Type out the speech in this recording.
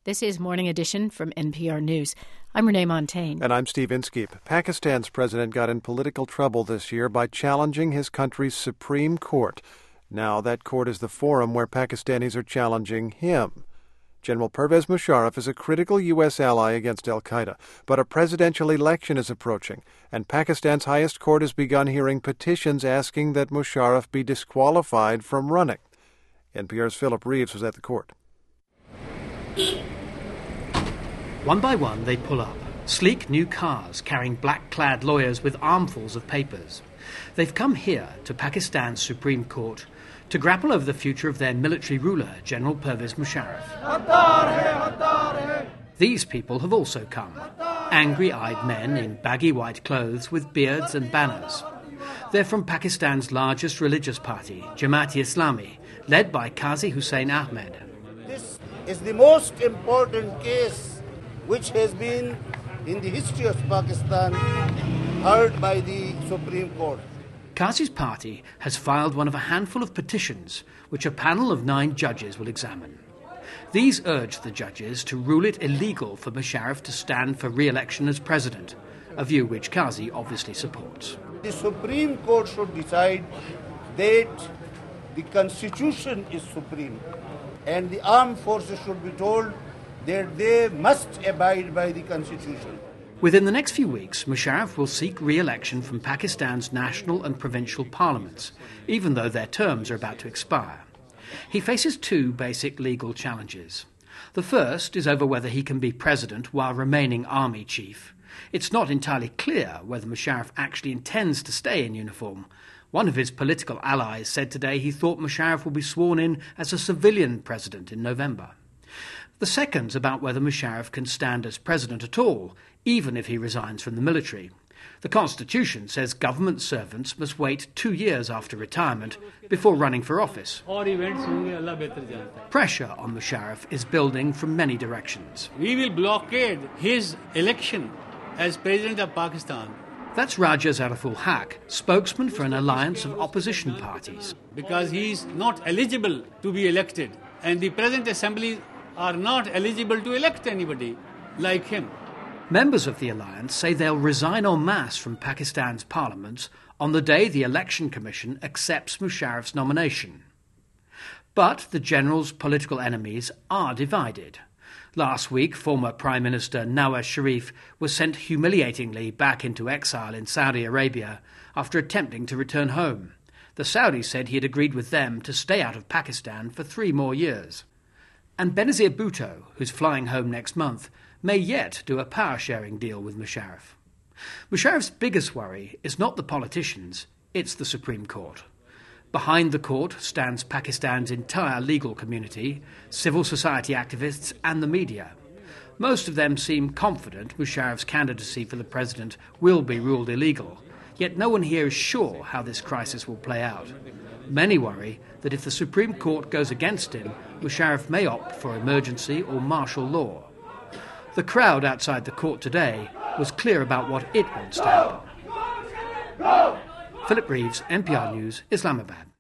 This is Morning Edition from NPR News. I'm Renee Montagne. And I'm Steve Inskeep. Pakistan's president got in political trouble this year by challenging his country's Supreme Court. Now that court is the forum where Pakistanis are challenging him. General Pervez Musharraf is a critical U.S. ally against al-Qaeda, but a presidential election is approaching, and Pakistan's highest court has begun hearing petitions asking that Musharraf be disqualified from running. NPR's Philip Reeves was at the court. One by one they pull up, sleek new cars carrying black-clad lawyers with armfuls of papers. They've come here to Pakistan's Supreme Court to grapple over the future of their military ruler, General Pervez Musharraf. These people have also come, angry-eyed men in baggy white clothes with beards and banners. They're from Pakistan's largest religious party, Jamaat-e-Islami, led by Qazi Hussain Ahmed. This is the most important case which has been in the history of Pakistan heard by the Supreme Court. Qazi's party has filed one of a handful of petitions which a panel of 9 judges will examine. These urge the judges to rule it illegal for Musharraf to stand for re-election as president, a view which Qazi obviously supports. The Supreme Court should decide that the Constitution is supreme, and the armed forces should be told that they must abide by the Constitution. Within the next few weeks, Musharraf will seek re-election from Pakistan's national and provincial parliaments, even though their terms are about to expire. He faces 2 basic legal challenges. The first is over whether he can be president while remaining army chief. It's not entirely clear whether Musharraf actually intends to stay in uniform. One of his political allies said today he thought Musharraf will be sworn in as a civilian president in November. The second's about whether Musharraf can stand as president at all, even if he resigns from the military. The Constitution says government servants must wait 2 years after retirement before running for office. Pressure on Musharraf is building from many directions. We will blockade his election as president of Pakistan. That's Raja Zariful Haq, spokesman for an alliance of opposition parties. Because he is not eligible to be elected, and the present assembly are not eligible to elect anybody like him. Members of the alliance say they'll resign en masse from Pakistan's parliament on the day the Election Commission accepts Musharraf's nomination. But the general's political enemies are divided. Last week, former Prime Minister Nawaz Sharif was sent humiliatingly back into exile in Saudi Arabia after attempting to return home. The Saudis said he had agreed with them to stay out of Pakistan for 3 more years. And Benazir Bhutto, who's flying home next month, may yet do a power-sharing deal with Musharraf. Musharraf's biggest worry is not the politicians, it's the Supreme Court. Behind the court stands Pakistan's entire legal community, civil society activists and the media. Most of them seem confident Musharraf's candidacy for the president will be ruled illegal, yet no one here is sure how this crisis will play out. Many worry that if the Supreme Court goes against him, Musharraf may opt for emergency or martial law. The crowd outside the court today was clear about what it wants to happen. Philip Reeves, NPR News, Islamabad.